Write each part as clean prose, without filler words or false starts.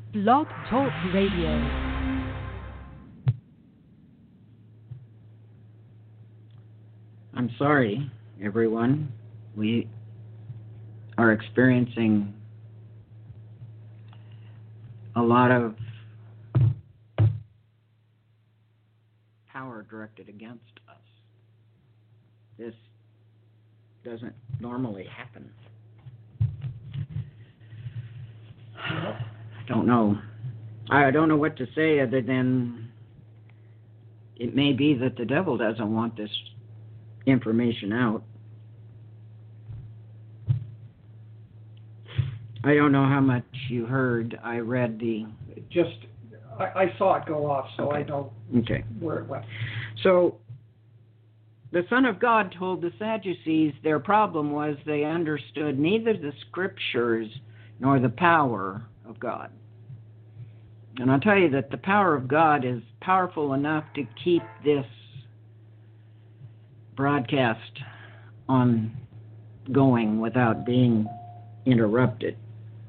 Blog Talk Radio. I'm sorry, everyone. We are experiencing a lot of power directed against us. This doesn't normally happen. I don't know. I don't know what to say other than it may be that the devil doesn't want this information out. I don't know how much you heard. I read the... I saw it go off, so okay. I know where it went. So, the Son of God told the Sadducees their problem was they understood neither the Scriptures nor the power of God. And I'll tell you that the power of God is powerful enough to keep this broadcast on going without being interrupted.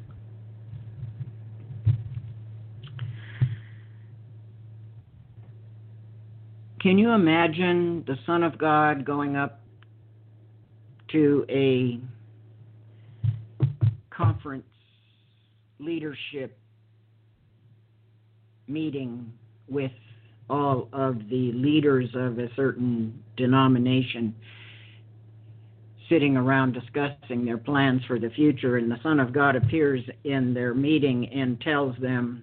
Can you imagine the Son of God going up to a conference leadership meeting with all of the leaders of a certain denomination sitting around discussing their plans for the future, and the Son of God appears in their meeting and tells them,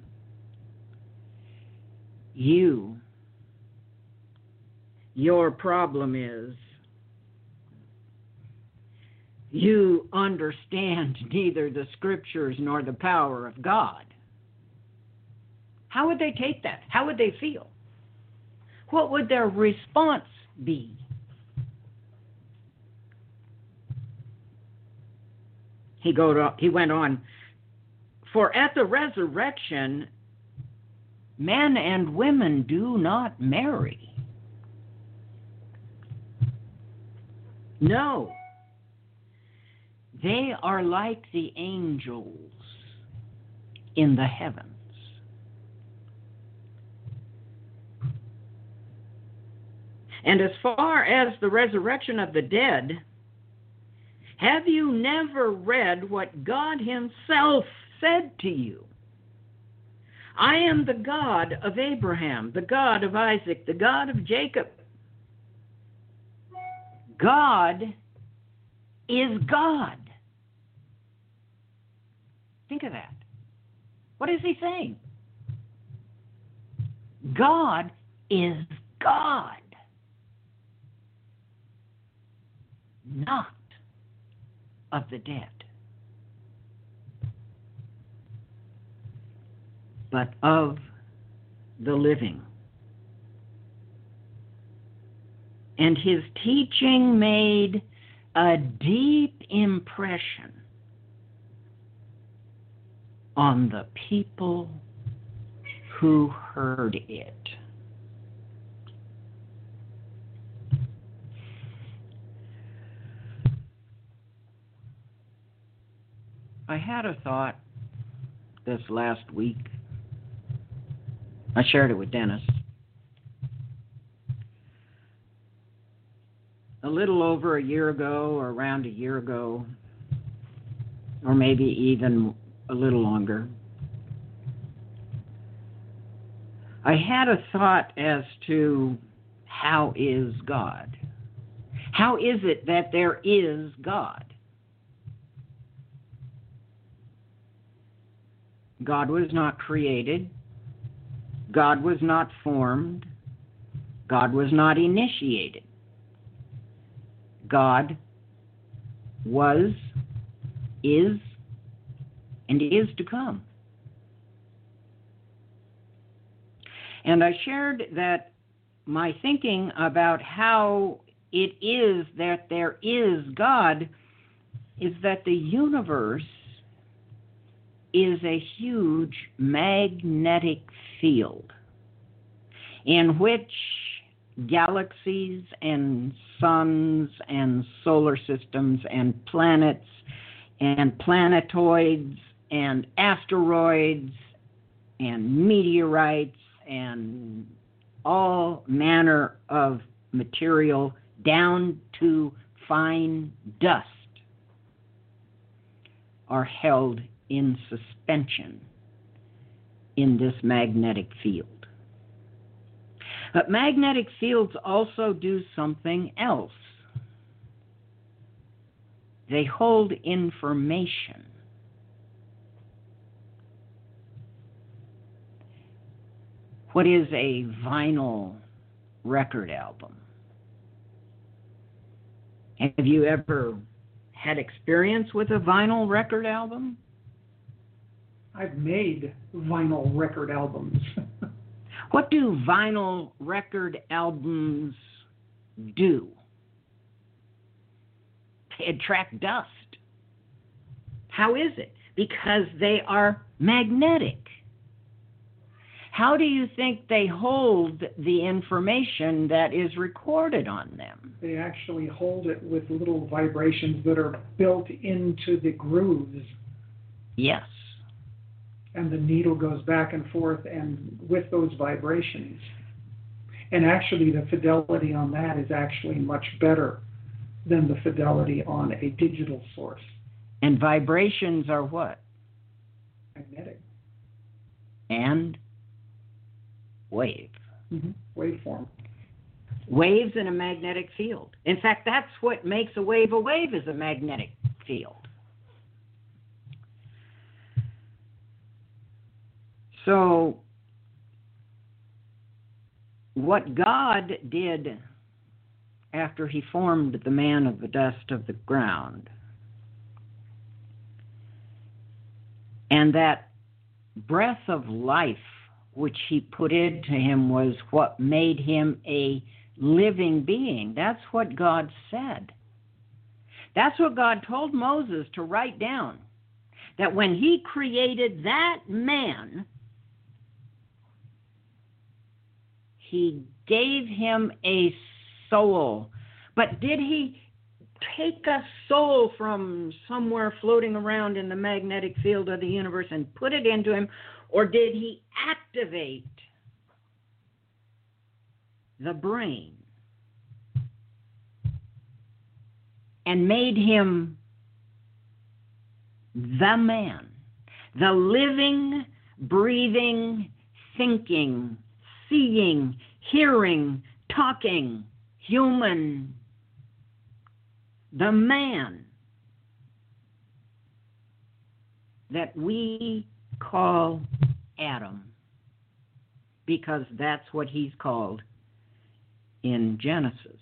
your problem is you understand neither the Scriptures nor the power of God. How would they take that? How would they feel? What would their response be? He went on, for at the resurrection, men and women do not marry. No, they are like the angels in the heavens. And as far as the resurrection of the dead, have you never read what God Himself said to you? I am the God of Abraham, the God of Isaac, the God of Jacob. God is God. Think of that. What is He saying? God is God, not of the dead, but of the living. And His teaching made a deep impression on the people who heard it. I had a thought this last week. I shared it with Dennis. A little over a year ago, or around a year ago, or maybe even a little longer, I had a thought as to how is God? How is it that there is God? God was not created. God was not formed. God was not initiated. God was, is, and is to come. And I shared that my thinking about how it is that there is God is that the universe is a huge magnetic field in which galaxies and suns and solar systems and planets and planetoids and asteroids and meteorites and all manner of material down to fine dust are held in suspension in this magnetic field. But magnetic fields also do something else. They hold information. What is a vinyl record album? Have you ever had experience with a vinyl record album? I've made vinyl record albums. What do vinyl record albums do? They attract dust. How is it? Because they are magnetic. How do you think they hold the information that is recorded on them? They actually hold it with little vibrations that are built into the grooves. Yes. And the needle goes back and forth and with those vibrations. And actually the fidelity on that is actually much better than the fidelity on a digital source. And vibrations are what? Magnetic. And wave. Mm-hmm. Waveform. Waves in a magnetic field. In fact, that's what makes a wave is a magnetic field. So, what God did after he formed the man of the dust of the ground, and that breath of life which he put into him was what made him a living being. That's what God said. That's what God told Moses to write down. That when he created that man, he gave him a soul. But did he take a soul from somewhere floating around in the magnetic field of the universe and put it into him? Or did he activate the brain and made him the man, the living, breathing, thinking, seeing, hearing, talking, human, the man that we call Adam, because that's what he's called in Genesis.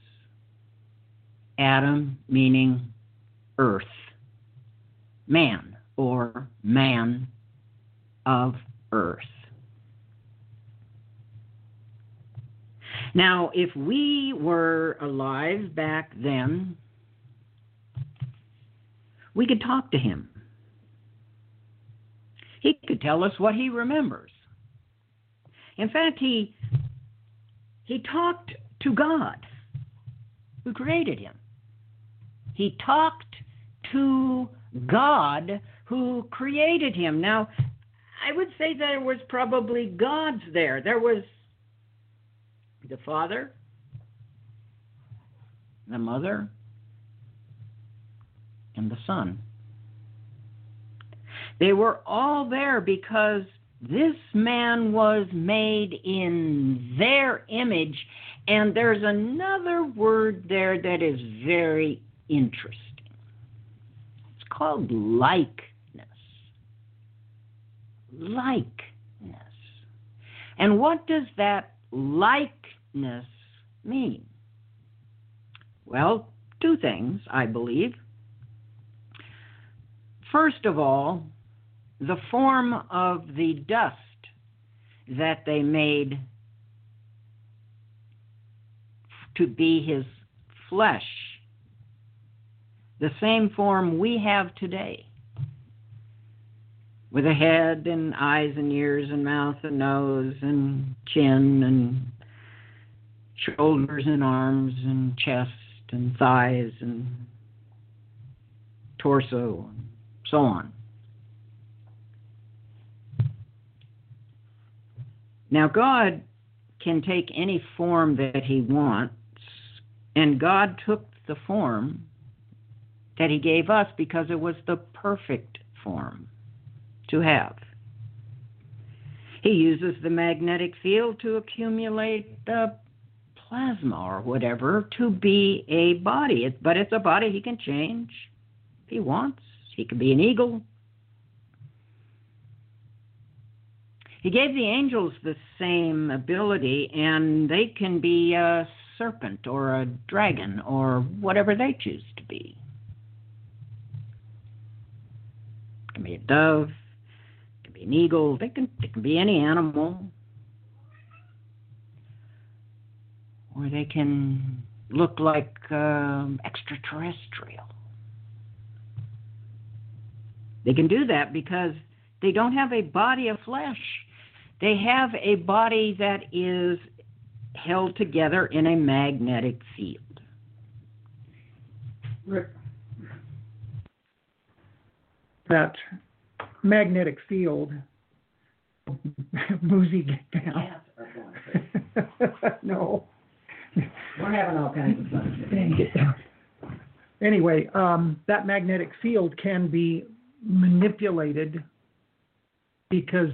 Adam meaning earth, man, or man of earth. Now, if we were alive back then, we could talk to him. He could tell us what he remembers. In fact, he talked to God, who created him. He talked to God, who created him. Now, I would say there was probably gods there. There was the Father, the Mother, and the Son. They were all there because this man was made in their image, and there's another word there that is very interesting. It's called likeness. Likeness. And what does that likeness mean? Well, two things, I believe. First of all, the form of the dust that they made to be his flesh, the same form we have today, with a head and eyes and ears and mouth and nose and chin and shoulders and arms and chest and thighs and torso and so on. Now, God can take any form that he wants, and God took the form that he gave us because it was the perfect form to have. He uses the magnetic field to accumulate plasma or whatever to be a body. But it's a body he can change if he wants. He can be an eagle. He gave the angels the same ability, and they can be a serpent or a dragon or whatever they choose to be. It can be a dove, it can be an eagle, it can be any animal. Or they can look like extraterrestrial. They can do that because they don't have a body of flesh. They have a body that is held together in a magnetic field. That magnetic field, Boozy, get down. No. We're having all kinds of fun. Get down. Anyway, that magnetic field can be manipulated because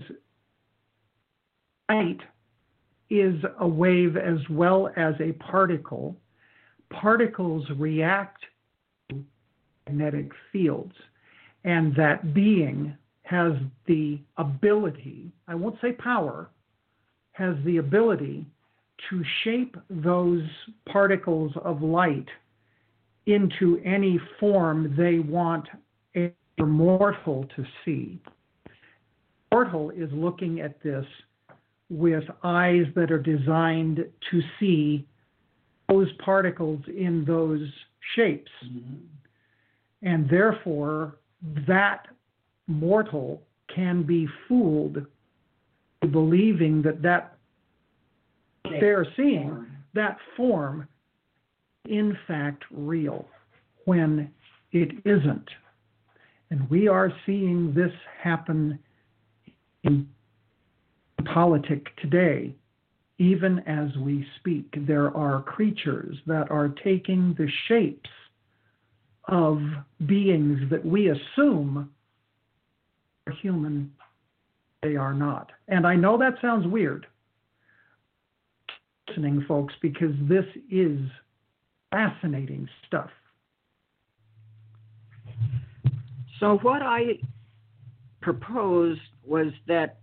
light is a wave as well as a particle. Particles react to magnetic fields, and that being has the ability, I won't say power, has the ability to shape those particles of light into any form they want a mortal to see. Mortal is looking at this with eyes that are designed to see those particles in those shapes. Mm-hmm. And therefore, that mortal can be fooled believing that they're seeing that form in fact real when it isn't. And we are seeing this happen in politics today. Even as we speak, there are creatures that are taking the shapes of beings that we assume are human. They are not. And I know that sounds weird, listening, folks, because this is fascinating stuff. So what I proposed was that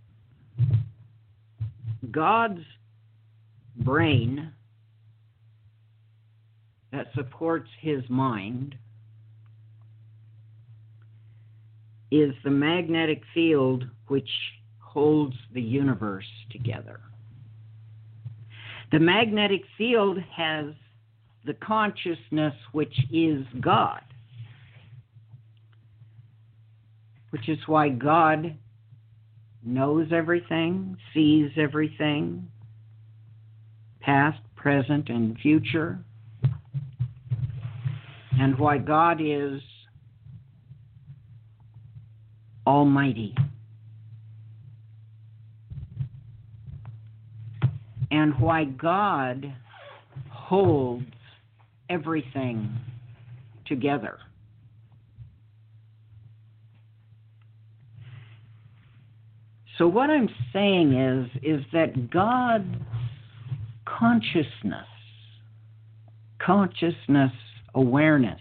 God's brain that supports his mind is the magnetic field which holds the universe together. The magnetic field has the consciousness which is God, which is why God knows everything, sees everything, past, present, and future, and why God is almighty. And why God holds everything together. So what I'm saying is that God's consciousness, awareness,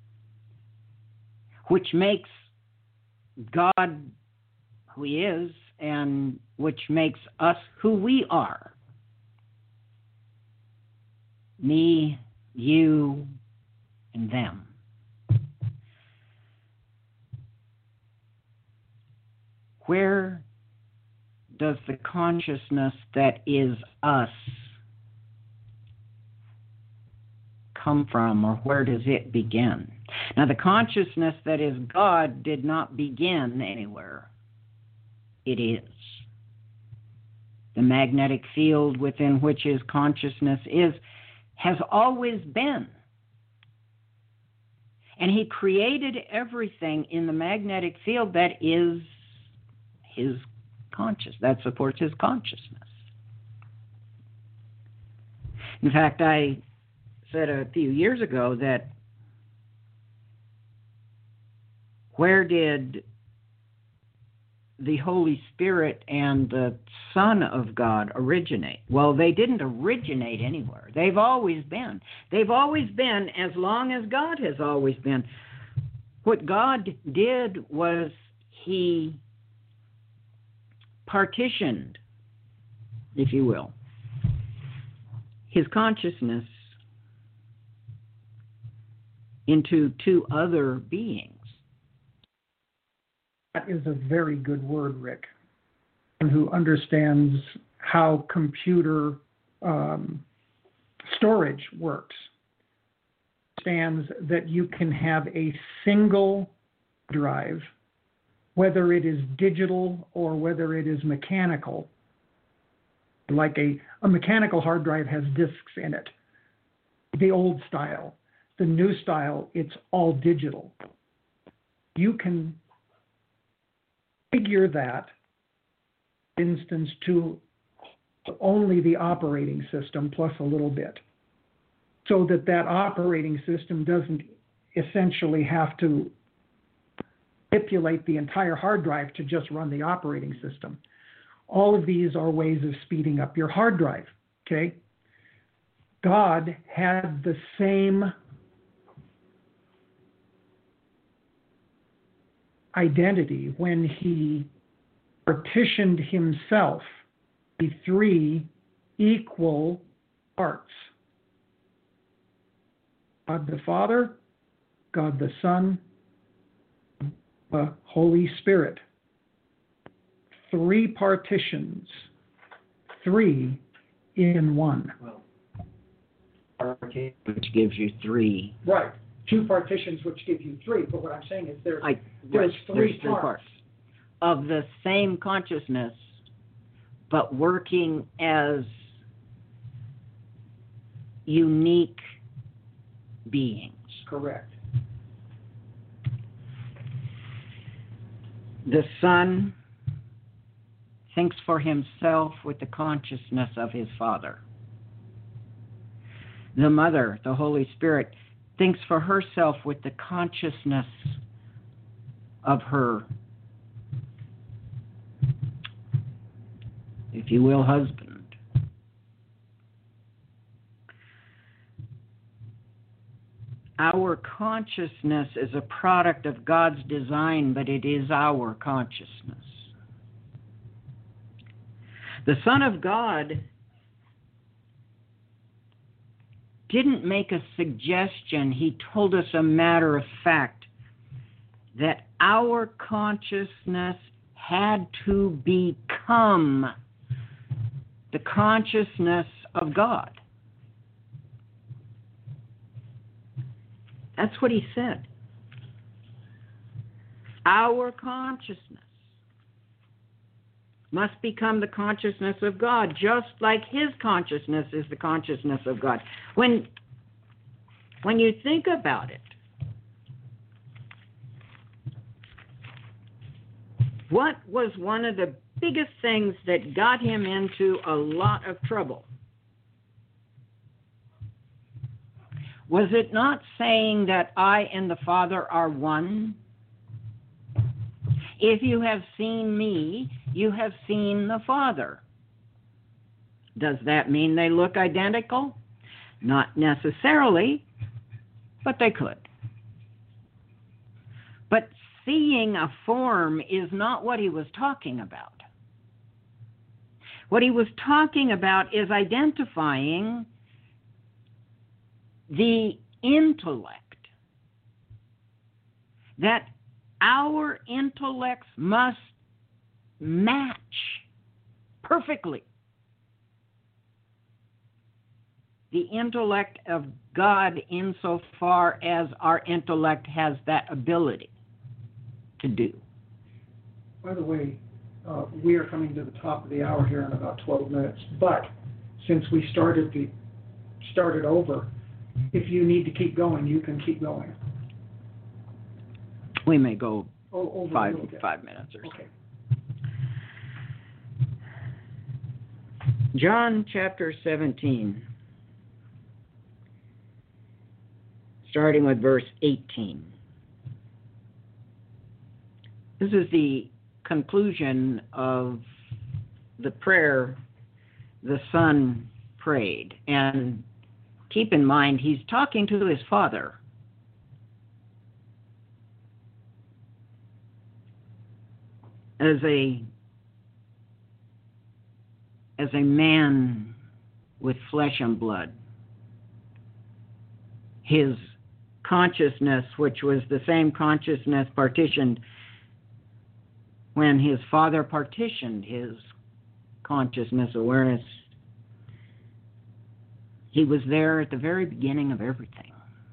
which makes God who he is and which makes us who we are, me, you, and them. Where does the consciousness that is us come from, or where does it begin? Now, the consciousness that is God did not begin anywhere. It is. The magnetic field within which his consciousness is has always been. And he created everything in the magnetic field that is his conscious, that supports his consciousness. In fact, I said a few years ago that where did the Holy Spirit and the Son of God originate? Well, they didn't originate anywhere. They've always been. They've always been as long as God has always been. What God did was He partitioned, if you will, His consciousness into two other beings. That is a very good word, Rick. And who understands how computer storage works, understands that you can have a single drive, whether it is digital or whether it is mechanical. Like a mechanical hard drive has disks in it, the old style. The new style, it's all digital. You can figure that instance to only the operating system plus a little bit, so that that operating system doesn't essentially have to manipulate the entire hard drive to just run the operating system. All of these are ways of speeding up your hard drive, okay? God had the same identity when He partitioned Himself in three equal parts. God the Father, God the Son, the Holy Spirit. Three partitions, three in one. Well, which gives you three. Right. Two partitions which give you three, but what I'm saying is there's three parts of the same consciousness, but working as unique beings. Correct. The Son thinks for Himself with the consciousness of His Father. The Mother, the Holy Spirit, thinks for herself with the consciousness of her, if you will, husband. Our consciousness is a product of God's design, but it is our consciousness. The Son of God didn't make a suggestion. He told us a matter of fact that our consciousness had to become the consciousness of God. That's what He said. Our consciousness must become the consciousness of God, just like His consciousness is the consciousness of God. When you think about it, what was one of the biggest things that got Him into a lot of trouble? Was it not saying that I and the Father are one? If you have seen me, you have seen the Father. Does that mean they look identical? Not necessarily, but they could. But seeing a form is not what He was talking about. What He was talking about is identifying the intellect, that our intellects must match perfectly the intellect of God insofar as our intellect has that ability to do. By the way, we are coming to the top of the hour here in about 12 minutes, but since we started over, if you need to keep going, you can keep going. We may go over 5 minutes or so. Okay. John chapter 17. starting with verse 18. This is the conclusion of the prayer the Son prayed. And keep in mind, he's talking to his Father. As a man with flesh and blood, his consciousness, which was the same consciousness partitioned when his Father partitioned his consciousness awareness, he was there at the very beginning of everything.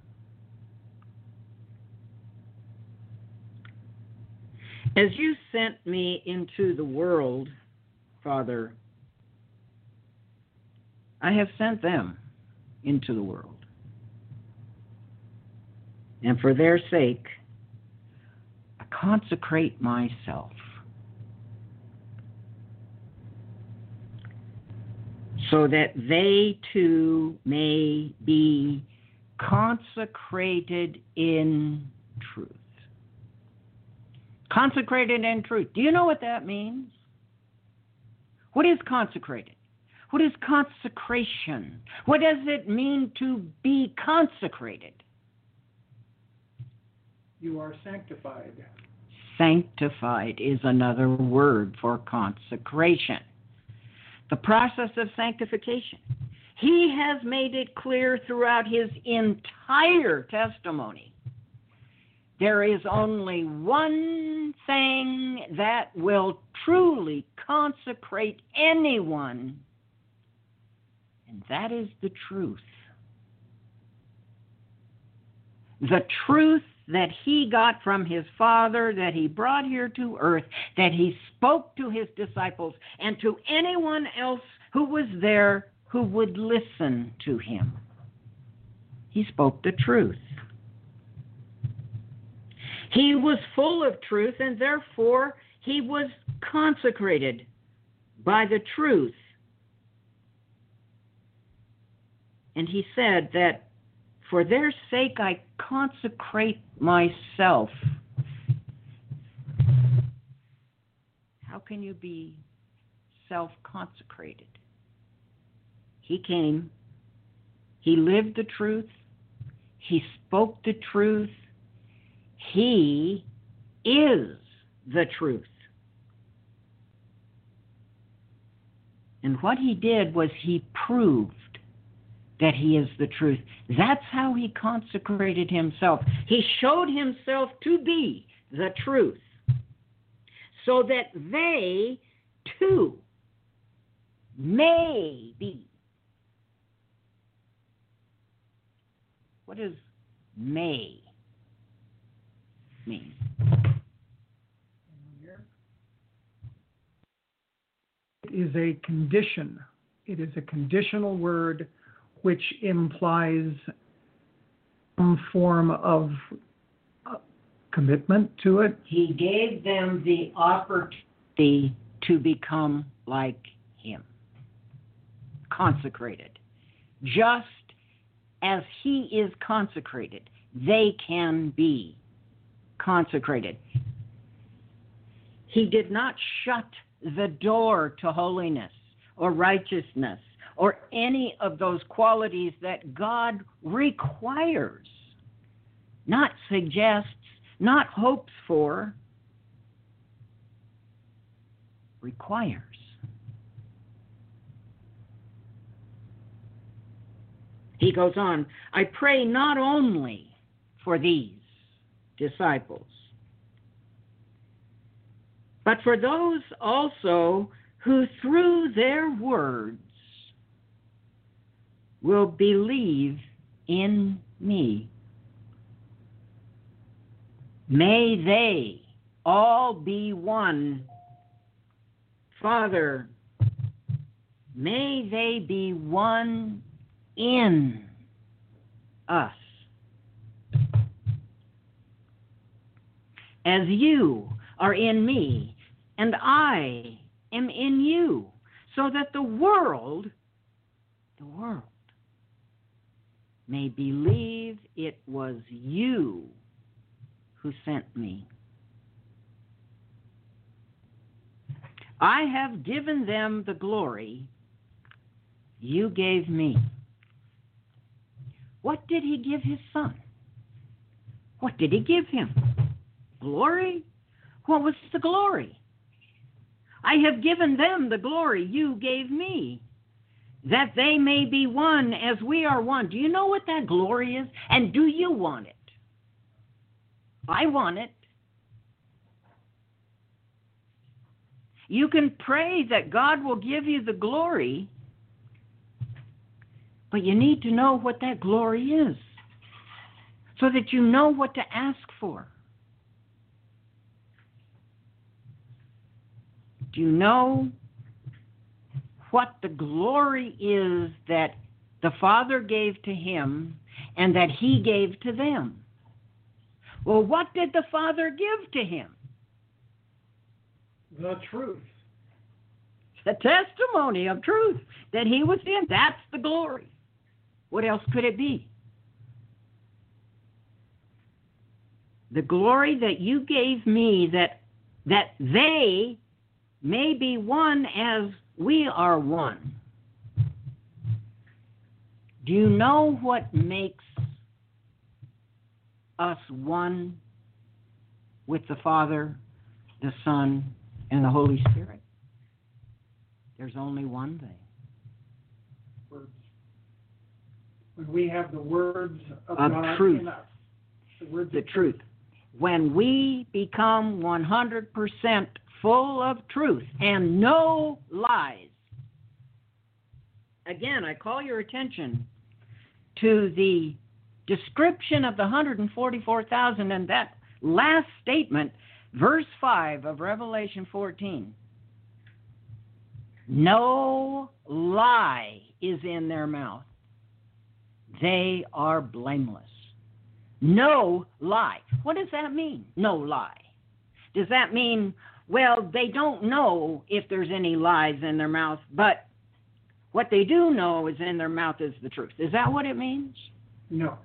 As you sent me into the world, Father, I have sent them into the world. And for their sake, I consecrate myself. So that they too may be consecrated in truth. Consecrated in truth. Do you know what that means? What is consecrated? What is consecration? What does it mean to be consecrated? You are sanctified. Sanctified is another word for consecration. The process of sanctification. He has made it clear throughout his entire testimony. There is only one thing that will truly consecrate anyone, and that is the truth. The truth that he got from his Father, that he brought here to earth, that he spoke to his disciples and to anyone else who was there who would listen to him. He spoke the truth. He was full of truth, and therefore he was consecrated by the truth. And he said that for their sake I consecrate myself. How can you be self-consecrated? He came, he lived the truth, he spoke the truth, he is the truth. And what he did was he proved that he is the truth. That's how he consecrated himself. He showed himself to be the truth, so that they too may be. What does may mean? It is a condition. It is a conditional word which implies some form of commitment to it. He gave them the opportunity to become like him, consecrated. Just as he is consecrated, they can be consecrated. He did not shut the door to holiness or righteousness or any of those qualities that God requires, not suggests, not hopes for, requires. He goes on, I pray not only for these disciples, but for those also who through their words will believe in me. May they all be one. Father, may they be one in us. As you are in me, and I am in you, so that the world may believe it was you who sent me. I have given them the glory you gave me. What did he give his son? What did he give him? Glory? What was the glory? I have given them the glory you gave me, that they may be one as we are one. Do you know what that glory is? And do you want it? I want it. You can pray that God will give you the glory, but you need to know what that glory is so that you know what to ask for. Do you know what the glory is that the Father gave to him and that he gave to them? Well, what did the Father give to him? The truth. The testimony of truth that he was in. That's the glory. What else could it be? The glory that you gave me, that they may be one as we are one. Do you know what makes us one with the Father, the Son, and the Holy Spirit? There's only one thing. Words. When we have the words of God truth. in us. The words The of truth. When we become 100% full of truth and no lies. Again, I call your attention to the description of the 144,000 and that last statement, verse 5 of Revelation 14. No lie is in their mouth. They are blameless. No lie. What does that mean? No lie. Does that mean, well, they don't know if there's any lies in their mouth, but what they do know is in their mouth is the truth. Is that what it means? No.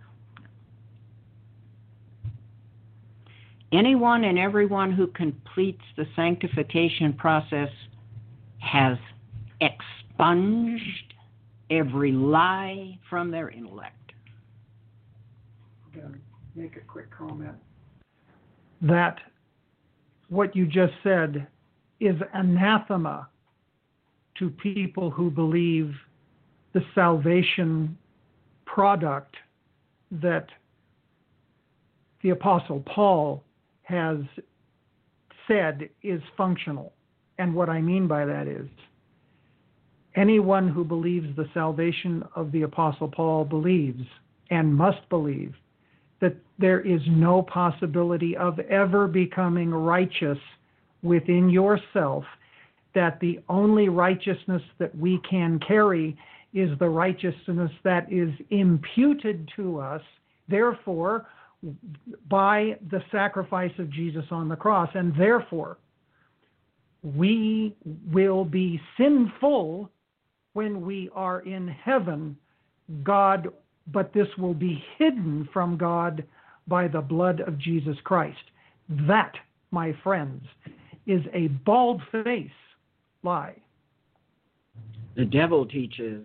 Anyone and everyone who completes the sanctification process has expunged every lie from their intellect. I'm going to make a quick comment. That what you just said is anathema to people who believe the salvation product that the Apostle Paul has said is functional. And what I mean by that is anyone who believes the salvation of the Apostle Paul believes and must believe that there is no possibility of ever becoming righteous within yourself, that the only righteousness that we can carry is the righteousness that is imputed to us, therefore, by the sacrifice of Jesus on the cross, and therefore, we will be sinful when we are in heaven, but this will be hidden from God by the blood of Jesus Christ. That, my friends, is a bald-faced lie. The devil teaches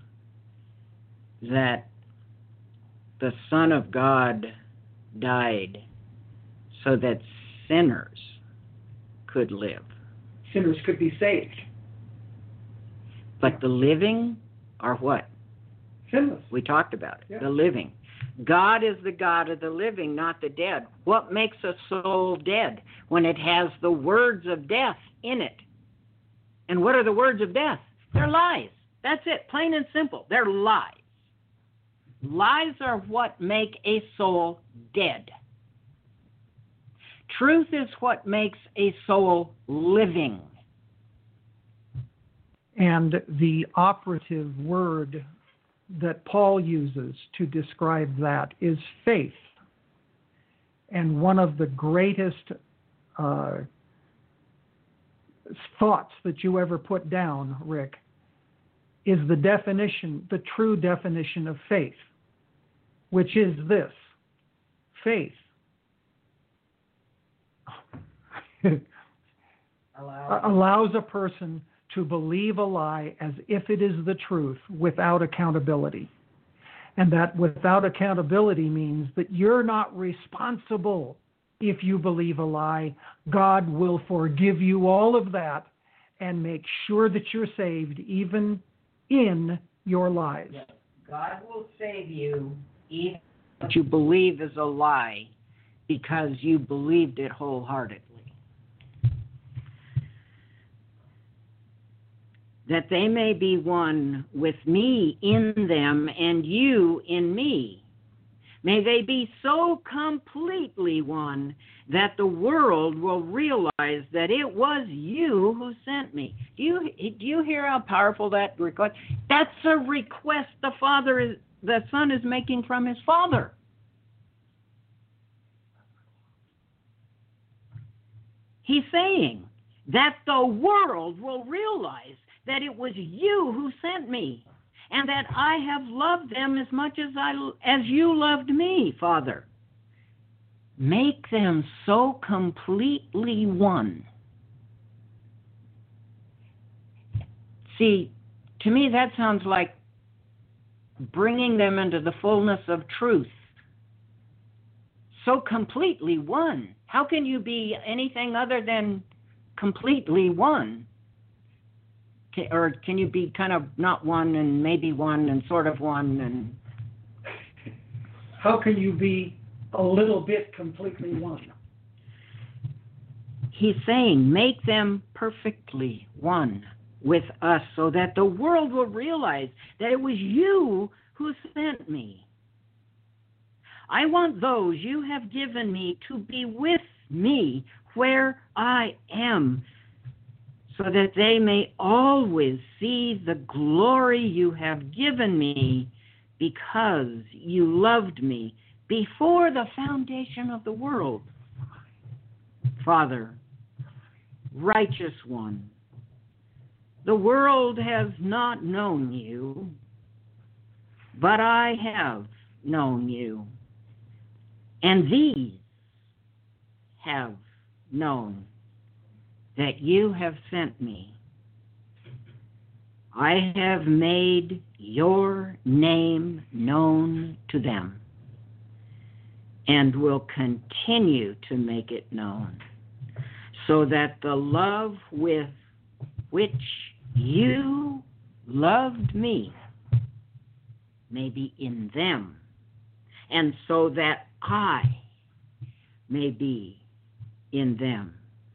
that the Son of God died so that sinners could live. Sinners could be saved. But the living are what? Sinless. We talked about it. Yeah. The living. God is the God of the living, not the dead. What makes a soul dead? When it has the words of death in it. And what are the words of death? They're lies. That's it, plain and simple. They're lies. Lies are what make a soul dead. Truth is what makes a soul living. And the operative word that Paul uses to describe that is faith. And one of the greatest thoughts that you ever put down, Rick, is the definition, the true definition of faith. which is this: faith. Allows a person to believe a lie as if it is the truth without accountability. And that without accountability means that you're not responsible if you believe a lie. God will forgive you all of that and make sure that you're saved even in your lies. Yes. God will save you even what you believe is a lie because you believed it wholeheartedly. That they may be one with me in them and you in me. May they be so completely one that the world will realize that it was you who sent me. Do you hear how powerful that request? That's a request the Son is making from his Father. He's saying that the world will realize that it was you who sent me, and that I have loved them as much as you loved me, Father. Make them so completely one. See, to me that sounds like bringing them into the fullness of truth. So completely one. How can you be anything other than completely one? Or can you be kind of not one and maybe one and sort of one? And how can you be a little bit completely one? He's saying, make them perfectly one with us so that the world will realize that it was you who sent me. I want those you have given me to be with me where I am, so that they may always see the glory you have given me, because you loved me before the foundation of the world. Father, righteous one, the world has not known you, but I have known you, and these have known that you have sent me. I have made your name known to them and will continue to make it known, so that the love with which you loved me may be in them, and so that I may be in them.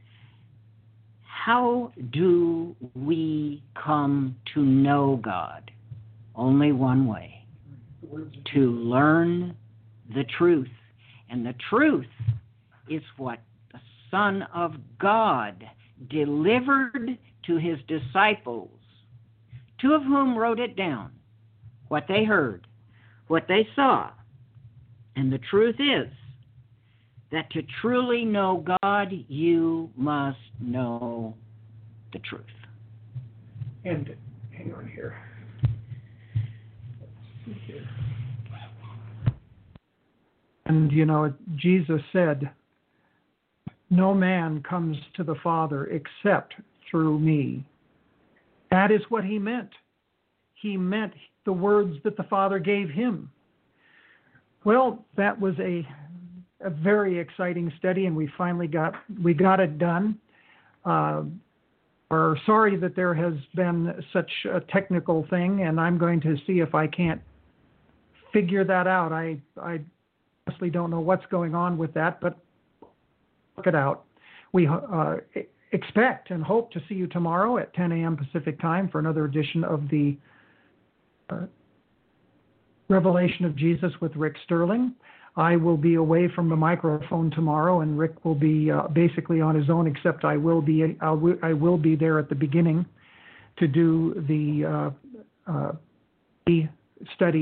How do we come to know God? Only one way: to learn the truth. And the truth is what the Son of God delivered to his disciples, two of whom wrote it down, what they heard, what they saw. And the truth is that to truly know God, you must know the truth. And hang on here. And, Jesus said, no man comes to the Father except through me. That is what he meant. He meant the words that the Father gave him. Well, that was a very exciting study, and we got it done. We're sorry that there has been such a technical thing, and I'm going to see if I can't figure that out. I honestly don't know what's going on with that, but work it out. We expect and hope to see you tomorrow at 10 a.m. Pacific time for another edition of the Revelation of Jesus with Rick Sterling. I will be away from the microphone tomorrow, and Rick will be basically on his own, except I will be there at the beginning to do the study